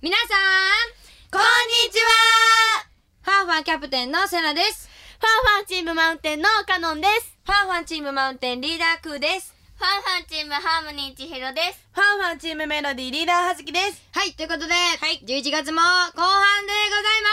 皆さんこんにちは。 ファンファンキャプテンのセナです。 ファンファンチームマウンテンのカノンです。 ファンファンチームマウンテンリーダークーです。 ファンファンチームハーモニー千尋です。 ファンファンチームメロディーリーダーはずきです。 はい、ということで、11月も後半でございます。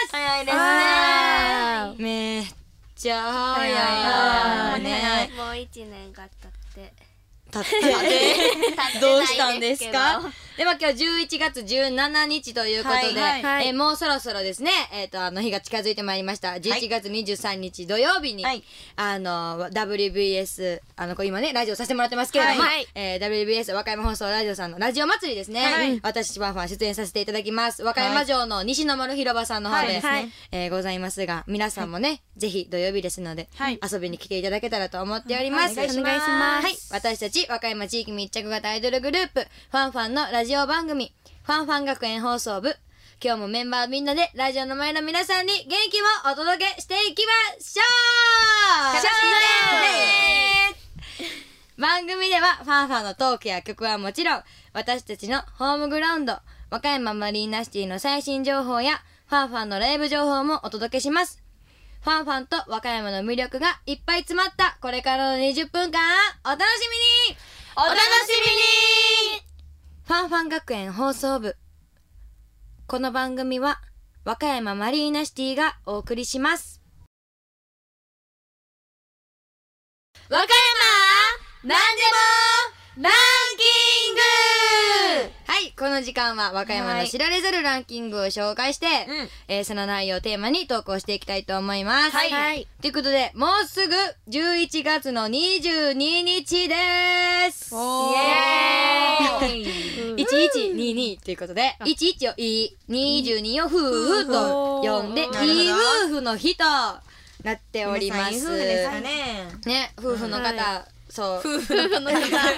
早いですね。 めっちゃ早いね。 もう1年が経って経ってどうしたんですか。では今日11月17日ということで、もうそろそろですね、日が近づいてまいりました。11月23日土曜日に、WBS、今ね、ラジオさせてもらってますけれども、WBS 和歌山放送ラジオさんのラジオ祭りですね。私、ファンファン出演させていただきます。和歌山城の西の丸広場さんの方で、ございますが、皆さんもね、ぜひ土曜日ですので、遊びに来ていただけたらと思っております。 お願いします。 はい、私たち和歌山地域密着型アイドルグループ、ファンファンのラジオ番組、ファンファン学園放送部。今日もメンバーみんなでラジオの前の皆さんに元気をお届けしていきましょう。番組ではファンファンのトークや曲はもちろん、私たちのホームグラウンド、和歌山マリーナシティの最新情報や、ファンファンのライブ情報もお届けします。ファンファンと和歌山の魅力がいっぱい詰まったこれからの20分間、お楽しみにお楽しみに。 ファンファン学園放送部。この番組は和歌山マリーナシティがお送りします。 和歌山なんでもランキング。 はい、この時間は和歌山の知られざるランキングを紹介して、その内容をテーマに投稿していきたいと思います。 はい。 ということで、もうすぐ11月の22日です。 イエーイ。 1122ということで、11をいい、22を夫婦と呼んで、いい夫婦の日となっております。 いい夫婦ですかね。 ね、夫婦の方、そう。 夫婦の方。 はい、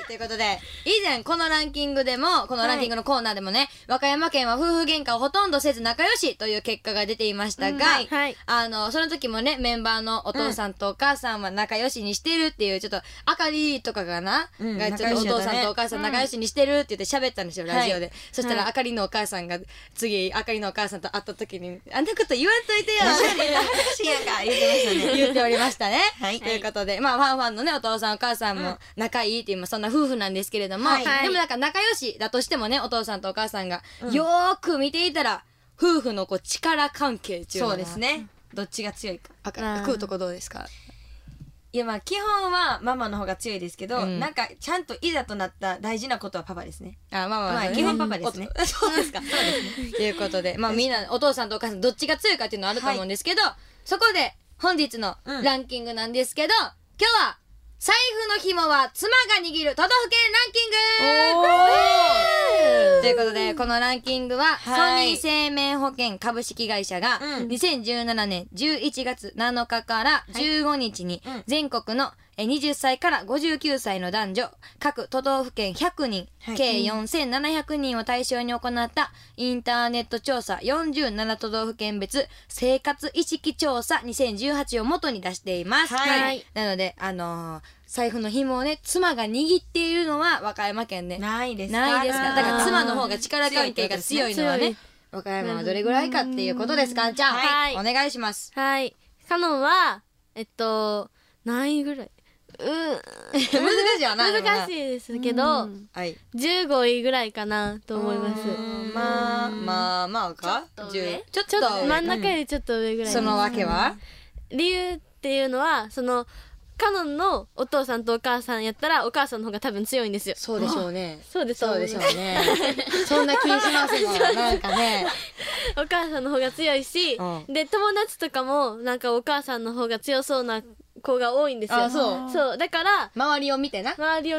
ということで、以前このランキングでも、このランキングのコーナーでもね、和歌山県は夫婦喧嘩をほとんどせず仲良しという結果が出ていましたが、その時もね、メンバーのお父さんとお母さんは仲良しにしてるっていう、ちょっと、あかりとかがな、がちょっとお父さんとお母さん仲良しにしてるって言って喋ったんですよ、ラジオで。そしたら、あかりのお母さんが、次、あかりのお母さんと会った時に、あんなこと言わんといてよ恥ずかしいやんか、言ってましたね。 言っておりましたね。 はい。 ということで、まあ、ファンファンのね、お父さんお母さんも仲いいっていう、そんな夫婦なんですけれども、でもなんか仲良しだとしてもね、お父さんとお母さんが、よーく見ていたら、夫婦のこう力関係っていうのが。 そうですね。どっちが強いか。 食うとこどうですか？ いや、まあ基本はママの方が強いですけど、なんかちゃんといざとなった大事なことはパパですね。 まあ基本パパですね。 そうですか。そうですね。ということで、まあみんなお父さんとお母さんどっちが強いかっていうのあると思うんですけど、そこで本日のランキングなんですけど、今日は財布の紐は妻が握る都道府県ランキングということで、このランキングは、ソニー生命保険株式会社が、2017年11月7日から15日に、全国の20歳から59歳の男女、各都道府県100人、計4700人を対象に行ったインターネット調査47都道府県別生活意識調査2018を元に出しています。なので、財布の紐をね、妻が握っているのは和歌山県ね。 ないですか。 ないですか。だから妻の方が力関係が強いのはね、和歌山はどれぐらいかっていうことですか。じゃあ、お願いします。 はい。カノンは、何位ぐらい難しいわな。 難しいですけど、15位ぐらいかなと思います。 まあかちょっと真ん中よりちょっと上ぐらい。 そのわけは理由っていうのは、カノンのお父さんとお母さんやったらお母さんの方が多分強いんですよ。 そうでしょうね。 そうでしょうね。 そんな気しますもん。なんかね。 お母さんの方が強いし、で、友達とかもなんかお母さんの方が強そうな子が多いんですよ。そう。だから、 周りを見て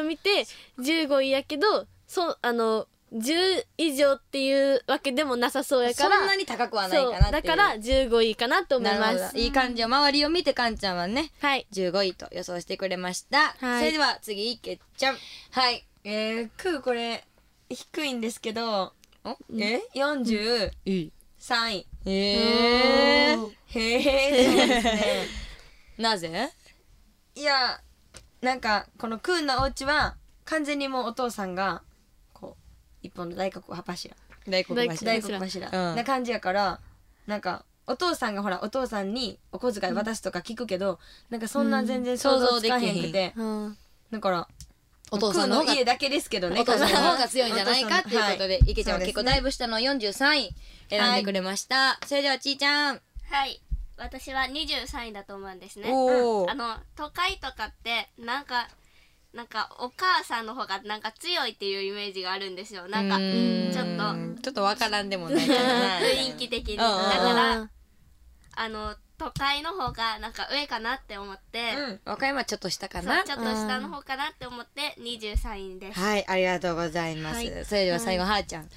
15位やけど、10以上っていうわけでもなさそうやから、 そんなに高くはないかなっていう。 だから15位かなと思います。 いい感じを周りを見てかんちゃんはね、15位と予想してくれました。それでは次いけちゃん。 はい。これ低いんですけど、43位。 へーですね。 なぜ？ いや、なんかこのクーンのお家は完全にもうお父さんがこう一本の大黒柱。 大黒柱大黒柱うんな感じやから、なんかお父さんがほらお父さんにお小遣い渡すとか聞くけど、なんかそんな全然想像つかへんくて、 うんだからお父さんの方が空の家だけですけどね、 お父さんの方が強いんじゃないかっていうことで、 はい池ちゃんは結構だいぶ下の43位選んでくれました。それではちーちゃん。 はい、私は23位だと思うんですね。 おー都会とかってなんかお母さんの方がなんか強いっていうイメージがあるんですよ。なんかちょっとちょっとわからんでもないけどな雰囲気的に。だから都会の方がなんか上かなって思って、 和歌山ちょっと下かそうな。 ちょっと下の方かなって思って23位です。 はい、ありがとうございます。それでは最後はーちゃん。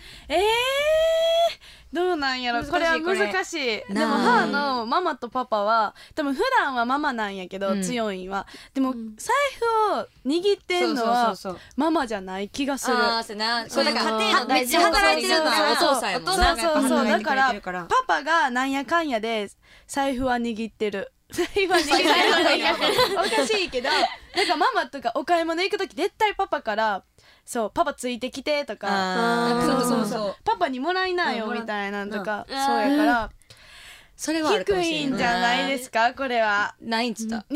どうなんやろ、 難しいこれはこれ難しい。でもなあ母のママとパパは多分普段はママなんやけど、強いんはでも、財布を握ってんのはそうそうそうそうママじゃない気がする。 ああ、そうやな。 そうだから家庭のめっちゃ働いてるのはおそう父さんやもんお父な。 さんがやっぱそうそう働いてくれてるだからパパがなんやかんやで財布は握ってる。財布は握ってる。おかしいけど、なんかママとかお買い物行く時絶対パパからそうパパついてきてとか、 そうそうパパにもらいなよみたいなんとか、 うんそうやからそれはあるかも低しれんいんじゃないですかこれは。 何位っつった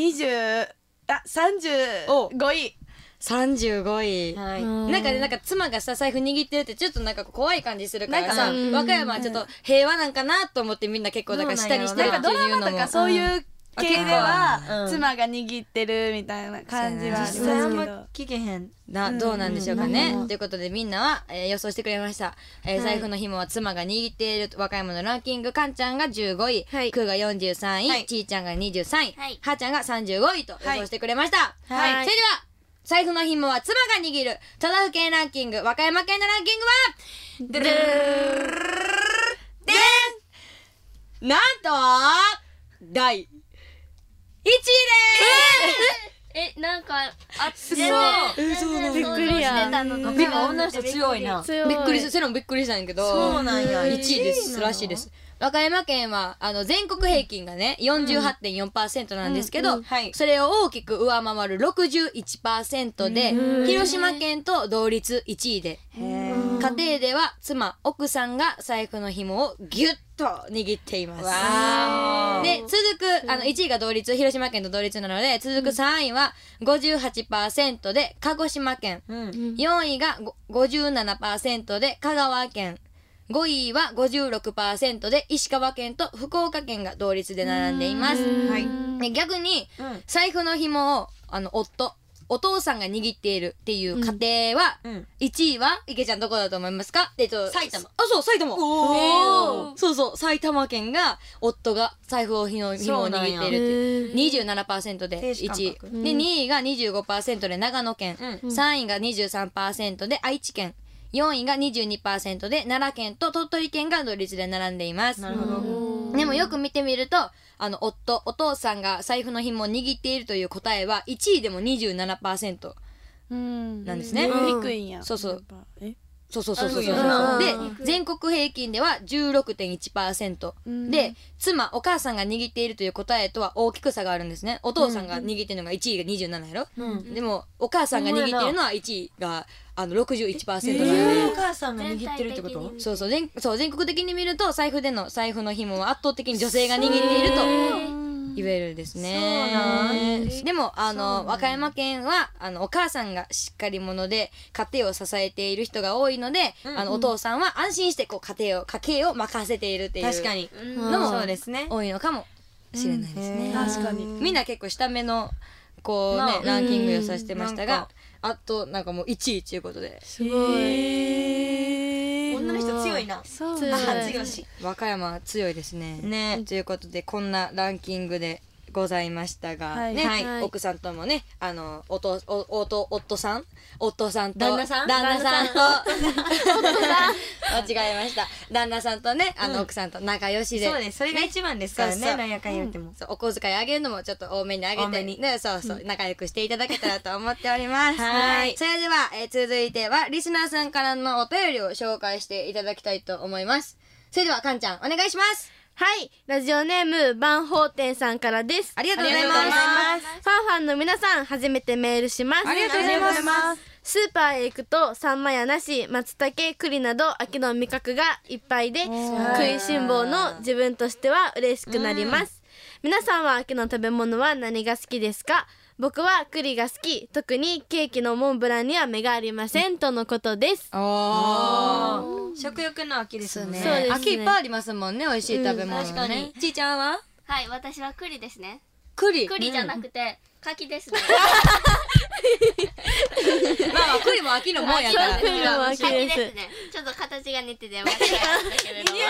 35位。 35位。 はいなんか妻がさ財布握ってるってちょっとなんか怖い感じするからさ、 なん和歌山はちょっと平和なんかなと思ってみんな結構だから下にしてるなんかドっていうのもラマとかそういう系では、 うん妻が握ってるみたいな感じはありますけ実際あんまど。 聞けへん。 どうなんでしょうかね、 うんということでみんなは、予想してくれました、財布の紐は妻が握っている和歌山のランキング。かんちゃんが15位、 はいくーが43位、 はいちーちゃんが23位、 はいはーちゃんが35位と予想してくれました、 はいそれでは財布の紐は妻が握る都道府県ランキング。和歌山県のランキングはでんなんと第1位ですなんか全然びっくりやしてたのとでも女の人強いな。 強いびっくりする、セロンびっくりしたんやけど、 そうなんや 1位です 1位なのらしいです。和歌山県は全国平均がね 48.4% なんですけど、 はいそれを大きく上回る 61% で、広島県と同率1位で、家庭では妻奥さんが財布の紐をギュッと握っています。 わーで続く1位が同率、広島県と同率なので、続く3位は 58% で鹿児島県、4位が57% で香川県、5位は 56% で石川県と福岡県が同率で並んでいます。で逆に財布の紐をお父さんが握っているっていう家庭は、1位は池ちゃんどこだと思いますか？ 埼玉。 あ、そう、埼玉。 おーそうそう、埼玉県が夫が財布を紐を握っているっていう。27% で亭主関 1位。 白で、2位が 25% で長野県。3位が 23% で愛知県。4位が 22% で奈良県と鳥取県が同率で並んでいます。 なるほど。 でもよく見てみると、お父さんが財布の紐を握っているという答えは、1位でも 27% なんですね。 低いんや。 そうそうやっぱ。 そうそうそうそう。 うんで、全国平均では 16.1%。で、お母さんが握っているという答えとは大きく差があるんですね。お父さんが握っているのが1位が27やろ、でも、お母さんが握っているのは1位が61% なんで。 お母さんが握ってるってこと？ そうそう、全国的に見ると財布の紐は圧倒的に女性が握っていると言えるですね。でも和歌山県はお母さんがしっかり者で家庭を支えている人が多いので、お父さんは安心して家計を任せているっていう確かに。 のもそうですね。 多いのかもしれないですね。 確かに。 みんな結構下目のランキング予想してましたが、あとなんかもう1位ということで、 すごい。 女の人強いな。 そう強い強し。 和歌山は強いですね。 ね。 ということでこんなランキングでございましたが、 はいね、 はい奥さんともね夫さんと旦那さん間違えました。旦那さんとね奥さんと仲良しで、 そうです。それが一番ですからね。 そうそうなんやかんや言っても。 そうお小遣いあげるのもちょっと多めにあげて多めにね、そうそう、仲良くしていただけたらと思っております。 はいそれでは、続いてはリスナーさんからのお便りを紹介していただきたいと思います。それではかんちゃんお願いします。 はい、ラジオネーム万宝店さんからです。 ありがとうございます。 ファンの皆さん、初めてメールします。 ありがとうございます。 スーパーへ行くとサンマや梨、松茸、栗など秋の味覚がいっぱいで、食いしん坊の自分としては嬉しくなります。皆さんは秋の食べ物は何が好きですか？僕は栗が好き。特にケーキのモンブランには目がありません、とのことです。 食欲の秋ですね。 そうですね。 秋いっぱいありますもんね、美味しい食べ物ね。 確かに。 ちーちゃんは？ はい、私は栗ですね。 栗栗じゃなくて柿ですね。 まあ栗も秋のもんやから栗も秋柿でですすね。ちょっと形が似てて間違えましたけれども。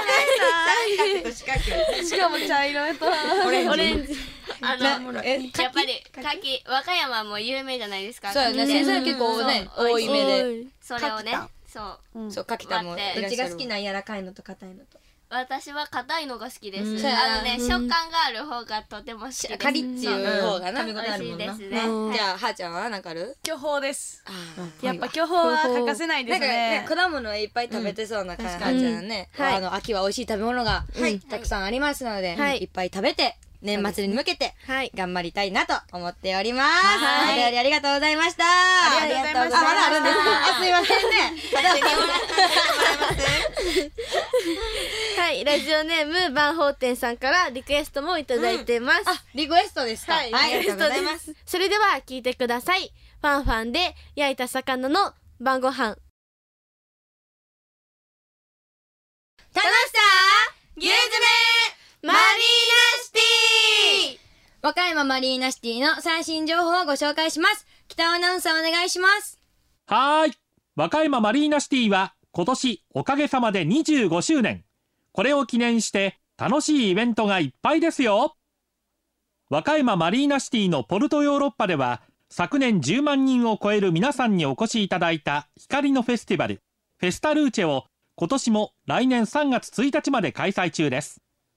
しかも茶色とオレンジ。 やっぱり柿、和歌山も有名じゃないですか。 そうやね、先生結構ね多い目で。 それをね、 そう柿田もいらっしゃる。 どっちが好きな柔らかいのと硬いのと。 私は硬いのが好きです。 そうやな食感がある方がとても好きです。 カリッっていう方がな。 食べ応えあるもんな。 美味しいですね。 じゃあはーちゃんはなんかある？ 巨峰です。 あやっぱ巨峰は欠かせないですなんかねね。 果物いっぱい食べてそうな感じだね。 はい秋は美味しい食べ物がたくさんありますので、 はいいっぱい食べて年末に向けてはい。 頑張りたいなと思っております。 はいお便りありがとうございました。 ありがとうございましたあ、まだあるんですか？あ、すいませんね。 はい、ラジオネームバンホーテンさんからリクエストもいただいてます。 あ、リクエストですか？ はい、 ありリクエストがとうございま。 ですす。それでは聞いてください。ファンファンで焼いた魚の晩ご飯。 楽しさ牛詰めマリーナシティ和歌山マリーナシティの最新情報をご紹介します。北尾アナウンサーお願いします。 はーい。和歌山マリーナシティは今年おかげさまで25周年。これを記念して楽しいイベントがいっぱいですよ。和歌山マリーナシティのポルトヨーロッパでは昨年10万人を超える皆さんにお越しいただいた光のフェスティバル、フェスタルーチェを今年も来年3月1日まで開催中です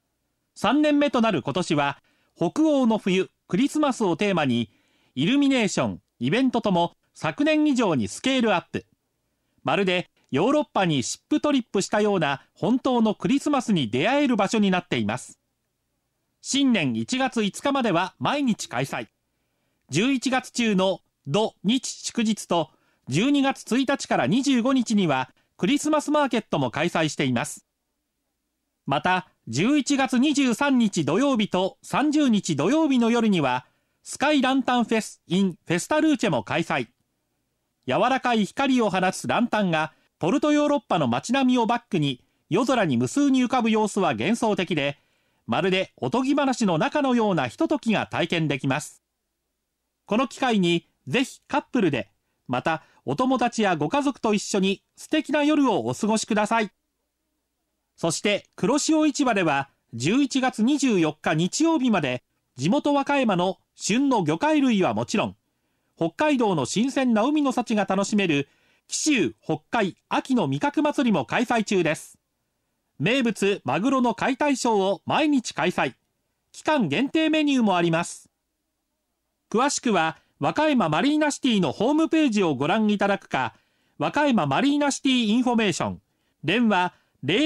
。3年目となる今年は北欧の冬クリスマスをテーマにイルミネーション、イベントとも昨年以上にスケールアップ。まるでヨーロッパにシップトリップしたような本当のクリスマスに出会える場所になっています。新年1月5日までは毎日開催。11月中の土日祝日と12月1日から25日にはクリスマスマーケットも開催しています。また11月23日土曜日と30日土曜日の夜にはスカイランタンフェス in フェスタルーチェも開催。柔らかい光を放つランタンがポルトヨーロッパの街並みをバックに夜空に無数に浮かぶ様子は幻想的で、まるでおとぎ話の中のようなひとときが体験できます。この機会にぜひカップルで、またお友達やご家族と一緒に素敵な夜をお過ごしください。そして黒潮市場では11月24日日曜日まで地元和歌山の旬の魚介類はもちろん、北海道の新鮮な海の幸が楽しめる紀州北海秋の味覚祭りも開催中です。名物マグロの解体ショーを毎日開催。期間限定メニューもあります。詳しくは和歌山マリーナシティのホームページをご覧いただくか、和歌山マリーナシティインフォメーション、電話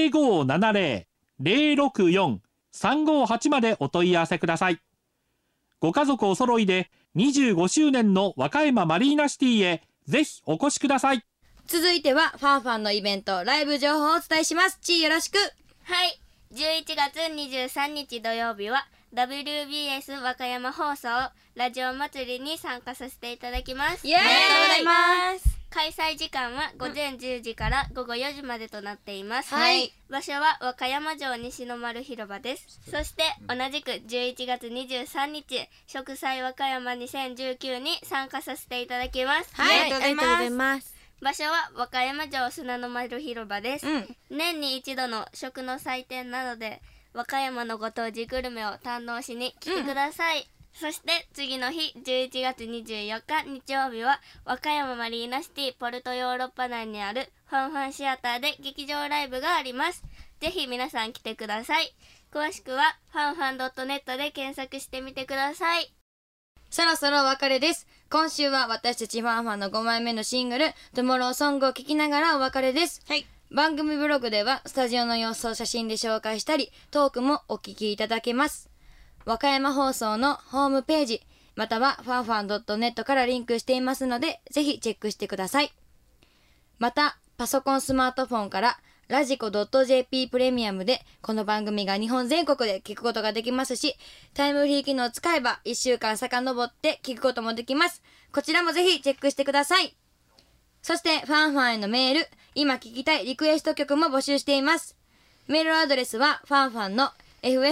0570-064-358 までお問い合わせください。ご家族お揃いで25周年の和歌山マリーナシティへぜひお越しください。 続いてはファンファンのイベントライブ情報をお伝えします。ちーよろしく。 はい、11月23日土曜日は WBS 和歌山放送ラジオ祭りに参加させていただきます。 イエーイ、ありがとうございます。 開催時間は午前10時から午後4時までとなっています。 はい。 場所は和歌山城西の丸広場です。そして同じく11月23日食祭和歌山2019に参加させていただきます。 はい、ありがとうございます。 場所は和歌山城砂の丸広場です。年に一度の食の祭典なので和歌山のご当地グルメを堪能しに来てください。そして次の日11月24日日曜日は和歌山マリーナシティポルトヨーロッパ内にあるファンファンシアターで劇場ライブがあります。ぜひ皆さん来てください。詳しくはファンファン .net で検索してみてください。 そろそろお別れです。今週は私たちファンファンの5枚目のシングル「トゥモローソング」を聴きながらお別れです。はい、番組ブログではスタジオの様子を写真で紹介したりトークもお聞きいただけます。和歌山放送のホームページまたはファンファン .net からリンクしていますので、ぜひチェックしてください。また、パソコンスマートフォンからラジコ .jp プレミアムでこの番組が日本全国で聞くことができますし、タイムフリー機能を使えば1週間遡って聞くこともできます。こちらもぜひチェックしてください。そしてファンファンへのメール、今聞きたいリクエスト曲も募集しています。メールアドレスはファンファンの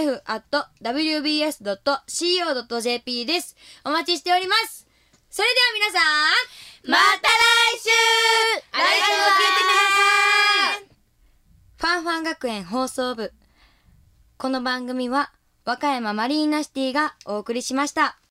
ff@wbs.co.jp です。お待ちしております。それでは皆さん、 また来週来週も聞いてください。 ファンファン学園放送部。この番組は和歌山マリーナシティがお送りしました。